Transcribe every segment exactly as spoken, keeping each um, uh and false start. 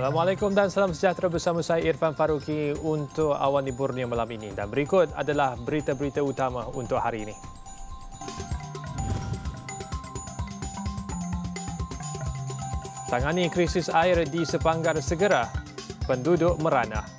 Assalamualaikum dan salam sejahtera bersama saya Irfan Faruqi untuk Awan di Borneo malam ini. Dan berikut adalah berita-berita utama untuk hari ini. Tangani krisis air di Sepanggar segera, penduduk merana.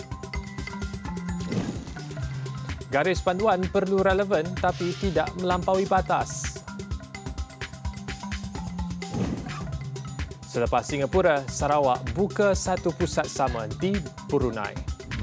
Garis panduan perlu relevan tapi tidak melampaui batas. Selepas Singapura, Sarawak buka satu pusat sama di Brunei.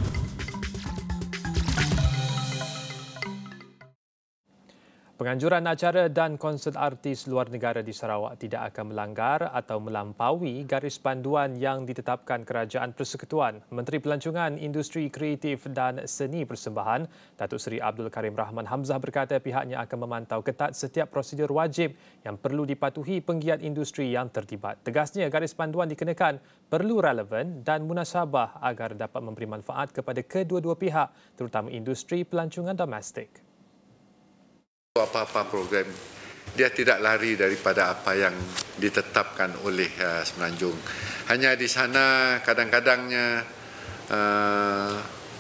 Penganjuran acara dan konsert artis luar negara di Sarawak tidak akan melanggar atau melampaui garis panduan yang ditetapkan Kerajaan Persekutuan. Menteri Pelancongan, Industri Kreatif dan Seni Persembahan, Datuk Seri Abdul Karim Rahman Hamzah berkata pihaknya akan memantau ketat setiap prosedur wajib yang perlu dipatuhi penggiat industri yang terlibat. Tegasnya, garis panduan dikenakan perlu relevan dan munasabah agar dapat memberi manfaat kepada kedua-dua pihak, terutama industri pelancongan domestik. Apa-apa program, dia tidak lari daripada apa yang ditetapkan oleh uh, Semenanjung. Hanya di sana kadang-kadangnya uh,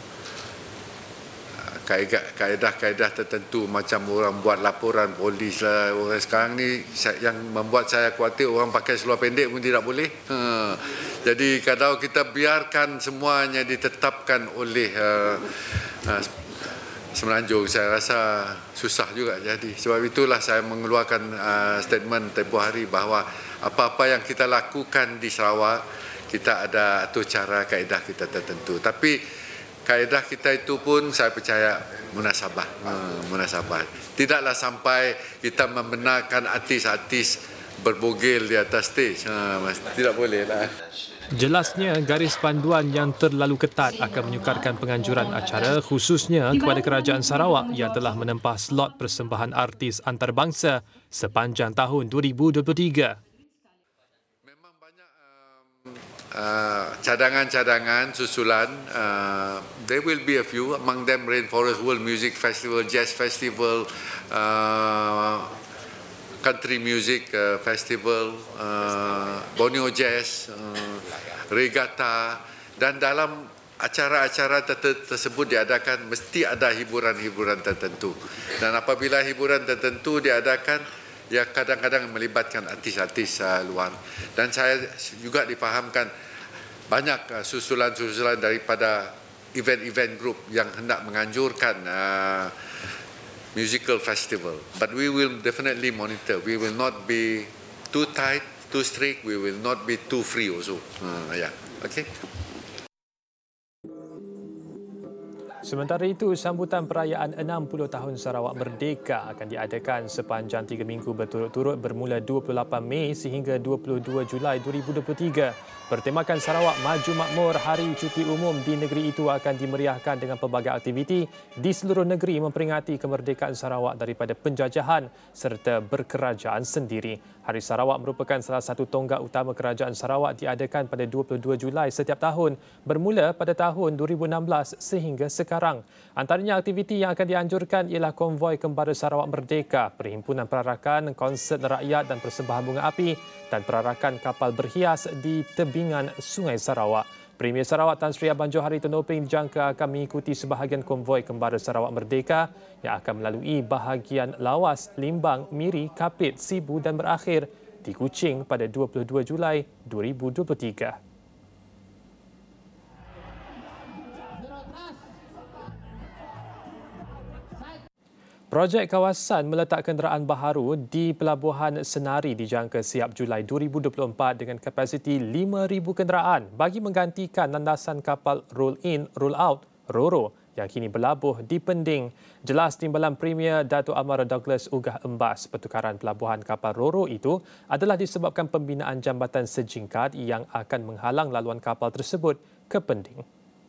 kaedah-kaedah tertentu macam orang buat laporan polis lah. Orang sekarang ni yang membuat saya khawatir orang pakai seluar pendek pun tidak boleh. Uh, jadi kalau kita biarkan semuanya ditetapkan oleh uh, uh, Semenanjung, saya rasa susah juga jadi. Sebab itulah saya mengeluarkan uh, statement tempoh hari bahawa apa-apa yang kita lakukan di Sarawak, kita ada atur cara kaedah kita tertentu. Tapi kaedah kita itu pun saya percaya munasabah. Uh, munasabah. Tidaklah sampai kita membenarkan artis-artis berbogel di atas stage. Uh, tidak boleh lah. Jelasnya, garis panduan yang terlalu ketat akan menyukarkan penganjuran acara khususnya kepada Kerajaan Sarawak yang telah menempah slot persembahan artis antarabangsa sepanjang tahun dua ribu dua puluh tiga. Memang banyak um, uh, cadangan-cadangan susulan. Uh, there will be a few, among them Rainforest World Music Festival, Jazz Festival, uh, Country Music uh, Festival, uh, Borneo Jazz, uh, Regatta, dan dalam acara-acara tersebut diadakan mesti ada hiburan-hiburan tertentu. Dan apabila hiburan tertentu diadakan, ya kadang-kadang melibatkan artis-artis uh, luar. Dan saya juga difahamkan banyak uh, susulan-susulan daripada event-event group yang hendak menganjurkan uh, musical festival, but we will definitely monitor. We will not be too tight, too strict. We will not be too free also. Uh, yeah, okay. Sementara itu, sambutan perayaan enam puluh tahun Sarawak Merdeka akan diadakan sepanjang tiga minggu berturut-turut bermula dua puluh lapan Mei sehingga dua puluh dua Julai dua ribu dua puluh tiga. Bertemakan Sarawak Maju Makmur, Hari Cuti Umum di negeri itu akan dimeriahkan dengan pelbagai aktiviti di seluruh negeri memperingati kemerdekaan Sarawak daripada penjajahan serta berkerajaan sendiri. Hari Sarawak merupakan salah satu tonggak utama kerajaan Sarawak diadakan pada dua puluh dua Julai setiap tahun bermula pada tahun dua ribu enam belas sehingga sekarang. Antaranya aktiviti yang akan dianjurkan ialah konvoi Kembara Sarawak Merdeka, perhimpunan perarakan, konsert rakyat dan persembahan bunga api dan perarakan kapal berhias di tebingan Sungai Sarawak. Premier Sarawak Tan Sri Abang Johari Tonoping dijangka akan mengikuti sebahagian konvoi Kembara Sarawak Merdeka yang akan melalui bahagian Lawas, Limbang, Miri, Kapit, Sibu dan berakhir di Kuching pada dua puluh dua Julai dua ribu dua puluh tiga. Projek kawasan meletak kenderaan baharu di Pelabuhan Senari dijangka siap Julai dua ribu dua puluh empat dengan kapasiti lima ribu kenderaan bagi menggantikan landasan kapal roll-in, roll-out, Roro yang kini berlabuh di Pending. Jelas Timbalan Premier Datuk Amara Douglas Ugah Embas pertukaran pelabuhan kapal Roro itu adalah disebabkan pembinaan jambatan sejingkat yang akan menghalang laluan kapal tersebut ke Pending.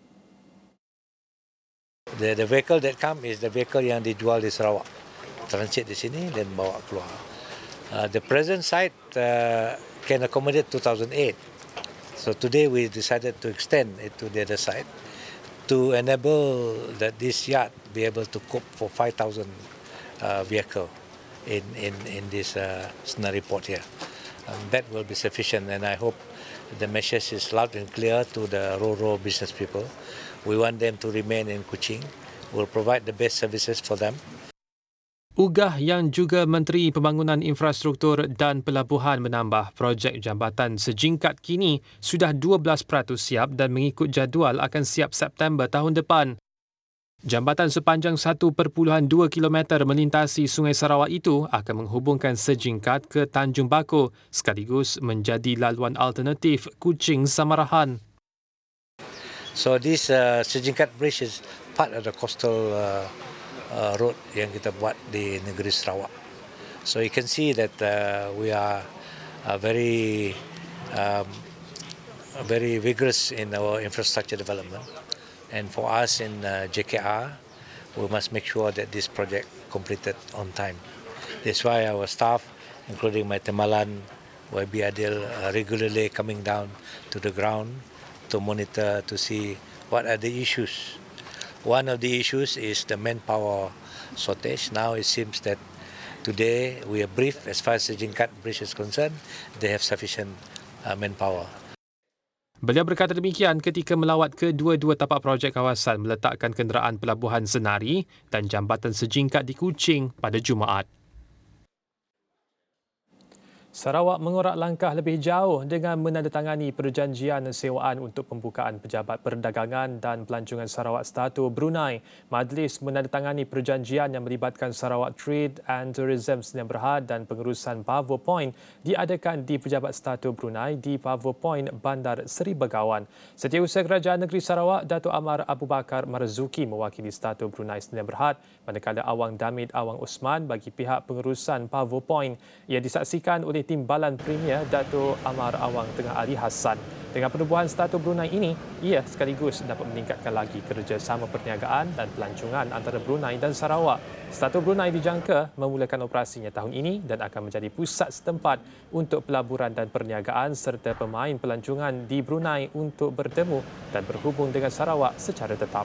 The, the vehicle that come is the vehicle yang dijual di Sarawak. Transit di sini dan bawa keluar. Uh, the present site uh, can accommodate two thousand eight. So today we decided to extend it to the other side to enable that this yard be able to cope for five thousand uh, vehicle in, in, in this uh, Senari port here. Um, that will be sufficient, and I hope the message is loud and clear to the rural business people. We want them to remain in Kuching. We'll provide the best services for them. Ugah yang juga Menteri Pembangunan Infrastruktur dan Pelabuhan menambah projek jambatan sejingkat kini sudah dua belas peratus siap dan mengikut jadual akan siap September tahun depan. Jambatan sepanjang satu perpuluhan dua kilometer melintasi Sungai Sarawak itu akan menghubungkan sejingkat ke Tanjung Bako sekaligus menjadi laluan alternatif Kuching Samarahan. So this uh, sejingkat bridge is part of the coastal uh, uh, road yang kita buat di negeri Sarawak. So you can see that uh, we are uh, very um, very vigorous in our infrastructure development. And for us in uh, J K R, we must make sure that this project completed on time. That's why our staff, including my Temalan, Y B Adil, are regularly coming down to the ground to monitor, to see what are the issues. One of the issues is the manpower shortage. Now it seems that today we are briefed as far as the Jingkat Bridge is concerned, they have sufficient uh, manpower. Beliau berkata demikian ketika melawat kedua-dua tapak projek kawasan meletakkan kenderaan pelabuhan Senari dan jambatan sejingkat di Kuching pada Jumaat. Sarawak mengorak langkah lebih jauh dengan menandatangani perjanjian sewaan untuk pembukaan Pejabat Perdagangan dan Pelancongan Sarawak Statu Brunei. Majlis menandatangani perjanjian yang melibatkan Sarawak Trade and Tourism Sdn Bhd dan pengurusan Pavo Point diadakan di Pejabat Statu Brunei di Pavo Point, Bandar Seri Begawan. Setiausaha Kerajaan Negeri Sarawak, Datuk Amar Abu Bakar Marzuki mewakili Statu Brunei Sdn Bhd, manakala Awang Damit Awang Osman bagi pihak pengurusan Pavo Point. Ia disaksikan oleh Timbalan Premier Datuk Amar Awang Tengah Ali Hassan. Dengan penubuhan Statu Brunei ini, ia sekaligus dapat meningkatkan lagi kerjasama perniagaan dan pelancongan antara Brunei dan Sarawak. Statu Brunei dijangka memulakan operasinya tahun ini dan akan menjadi pusat setempat untuk pelaburan dan perniagaan serta pemain pelancongan di Brunei untuk bertemu dan berhubung dengan Sarawak secara tetap.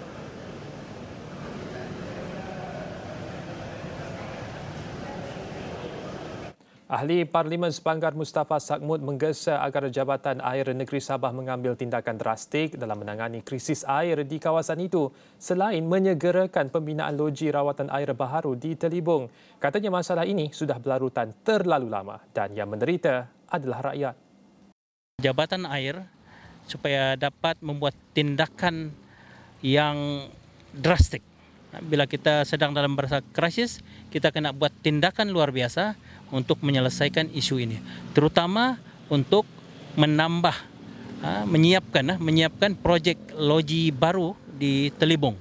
Ahli Parlimen Sepanggar Mustafa Sakmud menggesa agar Jabatan Air Negeri Sabah mengambil tindakan drastik dalam menangani krisis air di kawasan itu selain menyegerakan pembinaan loji rawatan air baharu di Telibung. Katanya masalah ini sudah berlarutan terlalu lama dan yang menderita adalah rakyat. Jabatan Air supaya dapat membuat tindakan yang drastik. Bila kita sedang dalam masa krisis, kita kena buat tindakan luar biasa untuk menyelesaikan isu ini, terutama untuk menambah, menyiapkan, menyiapkan projek loji baru di Telibung.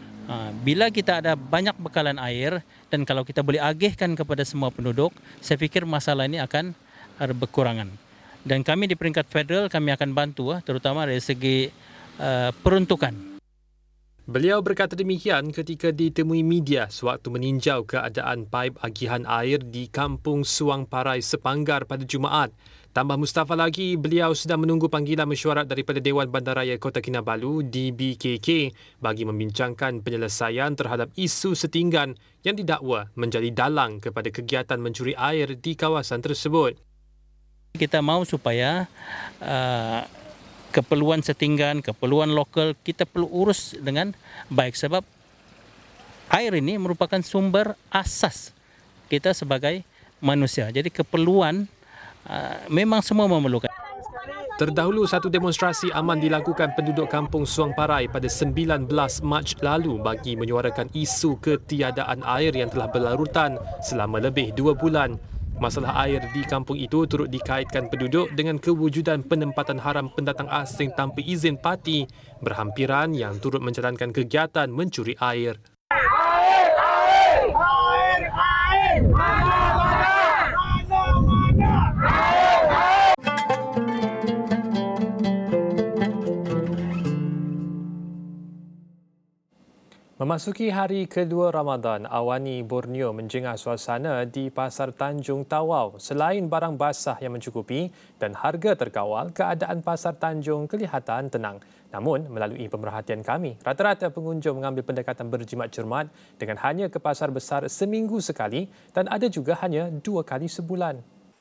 Bila kita ada banyak bekalan air dan kalau kita boleh agihkan kepada semua penduduk, saya fikir masalah ini akan berkurangan. Dan kami di peringkat federal kami akan bantu, terutama dari segi peruntukan. Beliau berkata demikian ketika ditemui media sewaktu meninjau keadaan paip agihan air di Kampung Suang Parai Sepanggar pada Jumaat. Tambah Mustafa lagi, beliau sedang menunggu panggilan mesyuarat daripada Dewan Bandaraya Kota Kinabalu D B K K bagi membincangkan penyelesaian terhadap isu setinggan yang didakwa menjadi dalang kepada kegiatan mencuri air di kawasan tersebut. Kita mahu supaya uh, keperluan setinggan, keperluan lokal kita perlu urus dengan baik sebab air ini merupakan sumber asas kita sebagai manusia. Jadi keperluan uh, memang semua memerlukan. Terdahulu satu demonstrasi aman dilakukan penduduk Kampung Suang Parai pada sembilan belas Mac lalu bagi menyuarakan isu ketiadaan air yang telah berlarutan selama lebih dua bulan. Masalah air di kampung itu turut dikaitkan penduduk dengan kewujudan penempatan haram pendatang asing tanpa izin parti berhampiran yang turut menjalankan kegiatan mencuri air. Air, air, air, air, mana, mana, mana, air, air. Memasuki hari kedua Ramadan, Awani Borneo menjengah suasana di Pasar Tanjung Tawau. Selain barang basah yang mencukupi dan harga terkawal, keadaan Pasar Tanjung kelihatan tenang. Namun, melalui pemerhatian kami, rata-rata pengunjung mengambil pendekatan berjimat cermat dengan hanya ke pasar besar seminggu sekali dan ada juga hanya dua kali sebulan.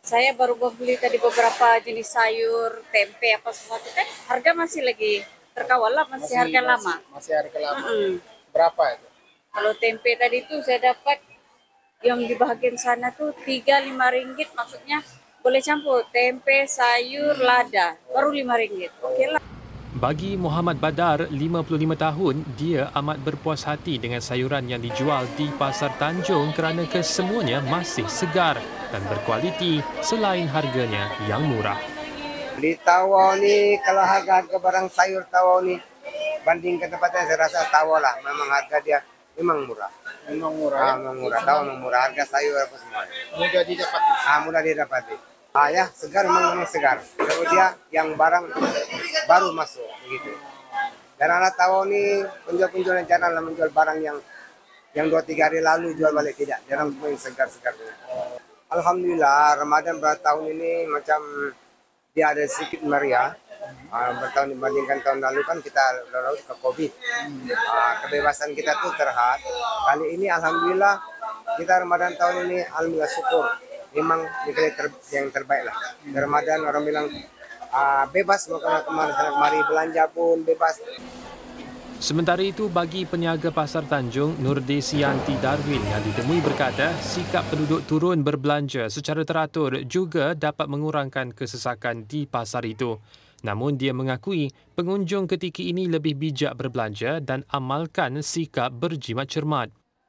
Saya baru membeli tadi beberapa jenis sayur, tempe apa semua itu kan harga masih lagi terkawal lah, masih, masih harga masih, lama. Masih harga lama. Mm-hmm. Berapa itu? Kalau tempe tadi itu saya dapat yang di bahagian sana tuh tiga lima ringgit, maksudnya boleh campur tempe, sayur, lada, baru lima ringgit. Okey lah. Bagi Muhammad Badar, lima puluh lima tahun, dia amat berpuas hati dengan sayuran yang dijual di Pasar Tanjung kerana kesemuanya masih segar dan berkualiti selain harganya yang murah. Di Tawau ni, kalau harga-harga barang sayur Tawau ni, bandingkan tempatnya saya rasa Tawau lah. Memang harga dia memang murah. Memang murah. Ah, memang murah. Tawau memang murah. Harga sayur apa semua. Mudah didapati. Ah, mudah didapati. Ah ya, segar memang, memang segar. Kalau dia yang barang baru masuk begitu. Dan anak Tawau ni penjual-penjual yang jarang menjual barang yang yang dua tiga hari lalu jual balik, tidak. Jarang semua yang segar-segar. Alhamdulillah, Ramadan bertahun ini macam dia ada sedikit meriah. Uh, bertahun dibandingkan tahun lalu kan kita lalu ke COVID. Uh, kebebasan kita tuh terhad. Kali ini Alhamdulillah kita Ramadan tahun ini Alhamdulillah syukur. Memang negeri ter, yang terbaik lah. Di Ramadan orang bilang uh, bebas mau kemana sana kemari, belanja pun bebas. Sementara itu, bagi peniaga Pasar Tanjung, Nurdesianti Darwin yang ditemui berkata sikap penduduk turun berbelanja secara teratur juga dapat mengurangkan kesesakan di pasar itu. Namun dia mengakui pengunjung ketika ini lebih bijak berbelanja dan amalkan sikap berjimat cermat.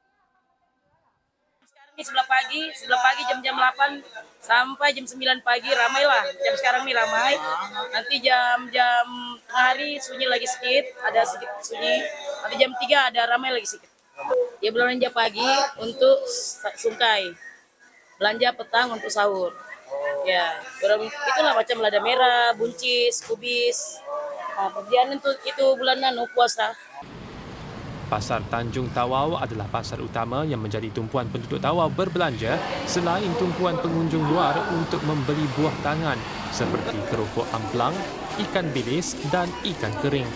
Sebelah pagi, sebelah pagi jam-jam delapan sampai jam sembilan pagi ramai lah. Jam sekarang ni ramai. Nanti jam-jam hari sunyi lagi sedikit, ada sedikit sunyi. Nanti jam tiga ada ramai lagi sedikit. Dia belanja pagi untuk sungkai. Belanja petang untuk sahur. Ya, itulah macam lada merah, buncis, kubis. Nah, perjalanan itu, itu bulanan puasa. Pasar Tanjung Tawau adalah pasar utama yang menjadi tumpuan penduduk Tawau berbelanja selain tumpuan pengunjung luar untuk membeli buah tangan seperti keropok amplang, ikan bilis dan ikan kering.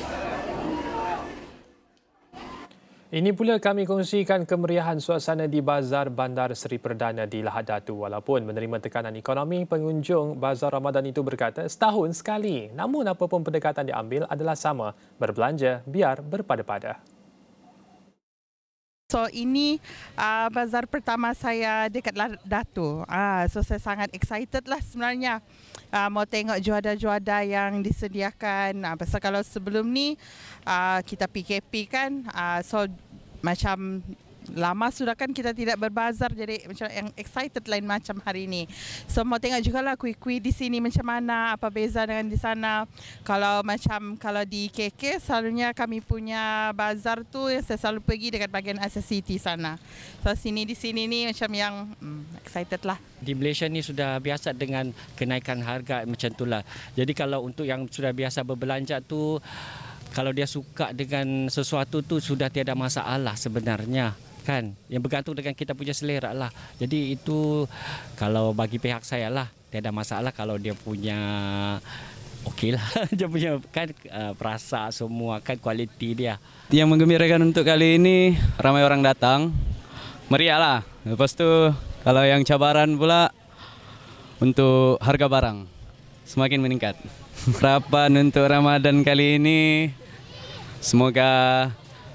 Ini pula kami kongsikan kemeriahan suasana di Bazar Bandar Seri Perdana di Lahad Datu. Walaupun menerima tekanan ekonomi, pengunjung Bazar Ramadan itu berkata setahun sekali. Namun apapun pendekatan diambil adalah sama, berbelanja biar berpada-pada. So ini uh, bazar pertama saya dekat Lahad Datu. Uh, so saya sangat excited lah sebenarnya. Uh, mau tengok juada-juada yang disediakan. Uh, pasal kalau sebelum ni uh, kita P K P kan. Uh, so macam lama sudah kan kita tidak berbazar, jadi macam yang excited lain macam hari ini. So mau tengok jugalah kuih-kuih di sini macam mana, apa beza dengan di sana. Kalau macam kalau di K K selalunya kami punya bazar tu saya selalu pergi dekat bahagian Asia City sana. So sini di sini ni macam yang hmm, excited lah. Di Malaysia ni sudah biasa dengan kenaikan harga macam itulah. Jadi kalau untuk yang sudah biasa berbelanja tu, kalau dia suka dengan sesuatu tu sudah tiada masalah sebenarnya. Kan, yang bergantung dengan kita punya selera lah. Jadi itu kalau bagi pihak saya lah tiada masalah kalau dia punya okey lah. Dia punya kan uh, perasa semua kan kualiti dia. Yang menggembirakan untuk kali ini ramai orang datang, meriah lah. Lepas tu kalau yang cabaran pula untuk harga barang semakin meningkat. Harapan untuk Ramadan kali ini semoga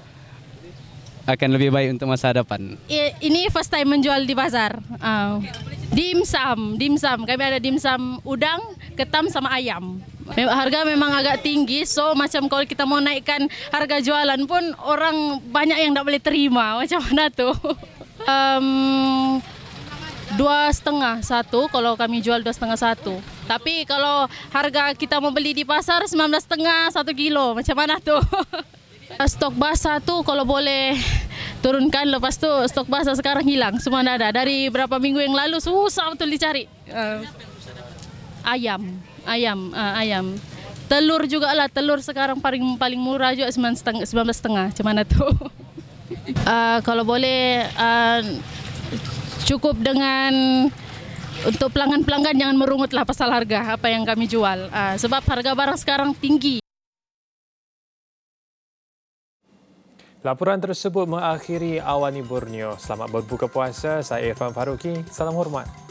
akan lebih baik untuk masa depan. Ini first time menjual di bazar. Uh, dimsum, dimsum. Kami ada dimsum udang, ketam sama ayam. Harga memang agak tinggi, so macam kalau kita mau naikkan harga jualan pun orang banyak yang tak boleh terima. Macam mana tu? Um, dua setengah satu, kalau kami jual dua setengah satu. Tapi kalau harga kita mau beli di pasar sembilan belas setengah satu kilo, macam mana tu? Stok basah tu kalau boleh turunkan, lepas tu stok basah sekarang hilang, semua dah ada. Dari berapa minggu yang lalu susah betul dicari. Uh, ayam, ayam, uh, ayam. Telur juga lah, telur sekarang paling paling murah juga sembilan belas setengah. Macam mana tu? uh, kalau boleh uh, cukup dengan untuk pelanggan-pelanggan jangan merungutlah pasal harga apa yang kami jual. Uh, sebab harga barang sekarang tinggi. Laporan tersebut mengakhiri Awani Borneo. Selamat berbuka puasa. Saya Irfan Faruqi. Salam hormat.